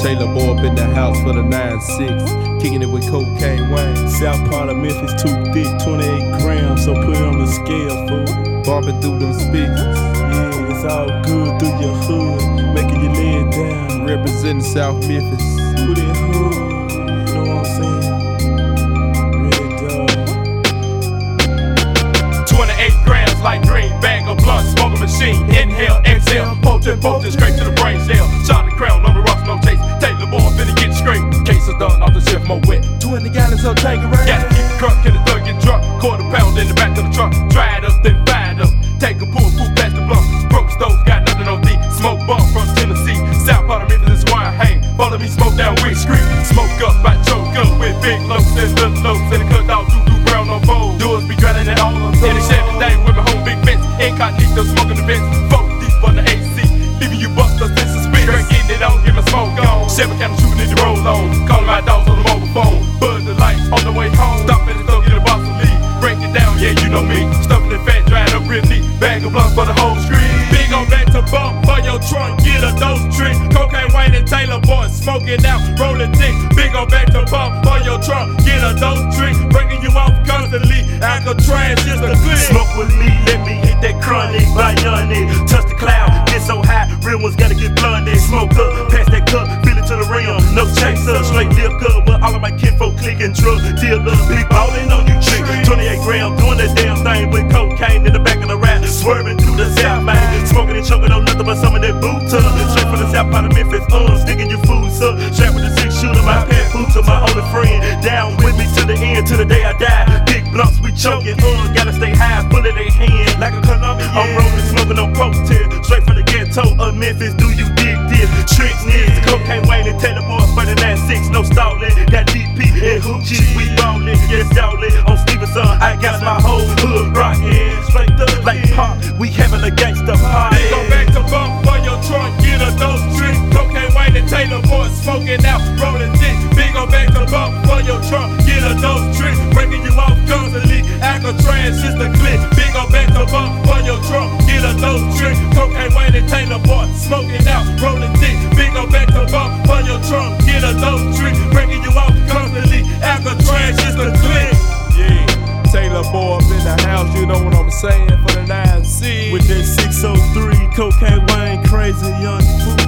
Taylor Boy up in the house for the 9-6, kicking it with Cocaine Wayne. South part of Memphis too thick, 28 grams, so put it on the scale, fool. Bumping through them speakers. Yeah, it's all good through your hood, making your leg down. Representing South Memphis. Who that hood? You know what I'm saying? Red dog. 28 grams like green, bag of blunt, smoking machine. Inhale, exhale, potent, straight to the brain cell. Charlie Crown on the rocks, no chase. Taylor Boy finna get straight. Case is done, off the shift, more wet. 20 gallons of Tanqueray. Gotta keep it crunk, can the thug get drunk. Quarter pound in the back of the trunk. Dry it up, then fired up. Take a pull, past the blunt. Broke stove, got nothing on D. Smoke bump from Tennessee. South part of Memphis is where I hang. Follow me, smoke down Wick Street. Smoke up, I choke up with big loads and little loads. And the cut dog, do brown on bold. Doors be grinding at all of them. In the Chevy thing with my whole big fence. Incognito smoking the vents. 4 deep on the AC. Leaving you busters in suspense. Getting it on, get my smoke on. Chevy kind of shooting in the roll on. Calling my dogs on the mobile phone. Buzz the light on the way home. Stop at the store, get a box of lead. Break it down, yeah, you know me. Stuffing it fat, drying up real neat. Bag of blunts for the whole street. Big on back to bump for your trunk. Get a dose trick. Cocaine Wayne and Taylor Boy smoking out, rolling thick. Big on back to bump for your trunk. Get a dose trick. Breaking you off constantly. Alcatraz is a clip. Smoke with me, let me hit that chronic. Bionic, touch the cloud, get so high. Real ones gotta get blinded. Smoke up, pass that cup, fill it to the rim. No chaser, straight dip up. With all of my kinfolk clicking drug dealer. Big ballin' on you trick. 28 grams, doing that damn thing with cocaine in the back of the rap. Swerving through the South, man. Smoking and choking on nothing but some of that Buddha. Straight from the South part of Memphis, sticking your foods up. Straight with the 6-shooter, my pet food to my only friend. Down with me to the end, to the day I die. Big blunts, we choking, gotta stay high, full of their hand. Like a Colombian, I'm rolling, smoking on coke tier. Straight from the ghetto of Memphis, do you dig this? Tricks, niggas, Cocaine Wayne and Taylor Boy for the 9-6, no stalling. Got DP and hoochies, we ballin', yes, y'allin'. On Stevenson, I got my whole hood rockin'. Straight up like pop, we having a gangsta party. Go back to bump for your trunk, get a dose trick. Cocaine Wayne and Taylor Boy smoking out, rolling thick. Big on back to bump for your trunk, get a dose trick. Breaking you off constantly. Alcatraz is the clip. Big on back to bump for your trunk, get a dose trick. Cocaine Wayne and Taylor Boy smoking out, rolling thick. Big on back to bump for your trunk, get a dose trick. Breaking you off constantly. Alcatraz is the clip. Yeah, Taylor Boy up in the house, you know what I'm saying, for the 9-6. With that 603, Cocaine Wayne, crazy young fool.